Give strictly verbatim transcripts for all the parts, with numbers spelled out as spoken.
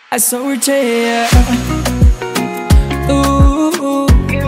I saw it, yeah. Ooh,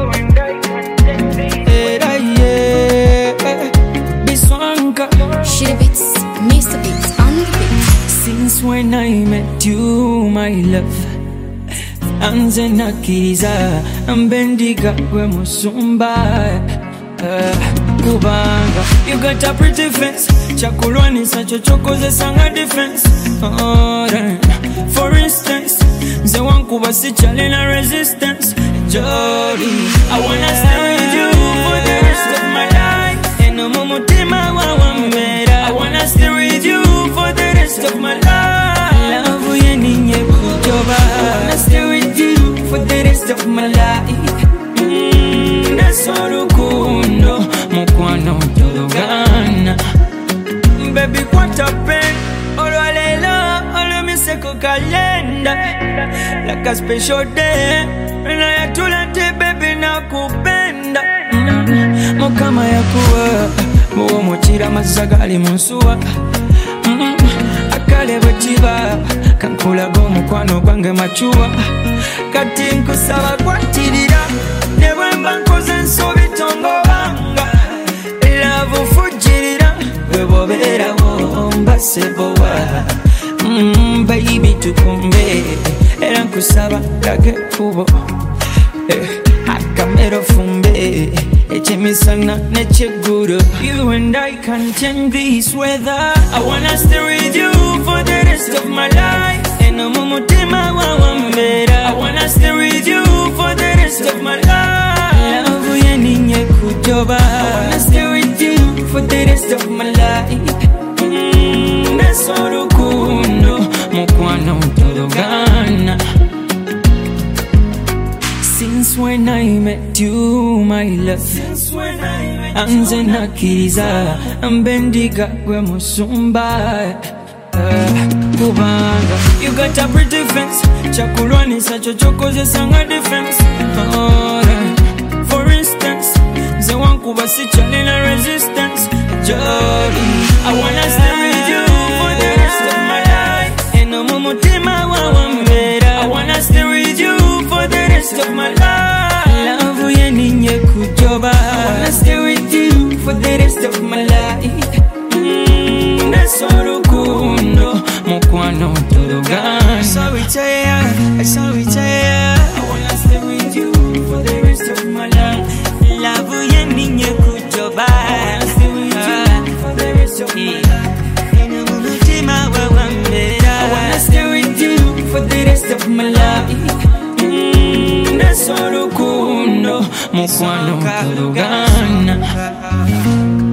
yeah, yeah. Biswanka. She the beats, Mister Beats on the beat. Since when I met you, my love, anze nakiza mbendiga gwe musumba. Uh, kubanga you got a pretty face, chakulwanisa chochokozesa nga defense. Oh, for instance, nze wankuba si chalina resistance. Jody, I wanna stay with you for the rest of my life. Eno mumutima wawambera, I wanna stay with you for the rest of my life. Love yeninye kujoba, I wanna stay with you for the rest of my life. Mm, that's all ukundo, mukwano tulugana. Baby, what a pain. Olwalelo, olumiseko kalenda. Like a special day. Na yatulante baby nakupenda. Mm, mukama yakuwa, muwo muchira mazagali munsuwa. Mm, akale bwekiba, kankulaga omukwano gwange machuwa. Kati nkusaba kwatirira, ne bwemba nkoze ensobi tongobanga. Love fujirira, weboberawo mbasebowa. Mm, baby tukumbe, era nkusaba lage kubo. Eh, akamero fumbe, echemisana necheguro. You and I can change this weather. I wanna stay with you for the rest of my life. Eno mumutima wawambera, I wanna stay with you for the rest of my life. Love yeninye kujoba, I wanna stay with you for the rest of my life. Mm, that's all ukundo, mukwano tulugana. Since when I met you, my love, anze nakiriza mbendiga gwe musumba. Uh, kubanga you got a pretty face, chakulwanisa chochokozesa nga defense. Oh, for instance, nze wankuba si chalina resistance. Jody, I wanna stay with you for the rest of my life. Eno mumutima wawambera, I wanna stay with you for the rest of my life. Love yeninye kujoba, I wanna stay with you for the rest of my life. Mm, that's all ukundo, mukwano tulugana. So we tell so we tell I wanna stay with you for the rest of my life. Love yeninye kujoba, I wanna stay with you for the rest of my life. Eno mumutima wawambera, I wanna stay with you for the rest of my life. Mm, that's all ukundo, mukwano tulugana.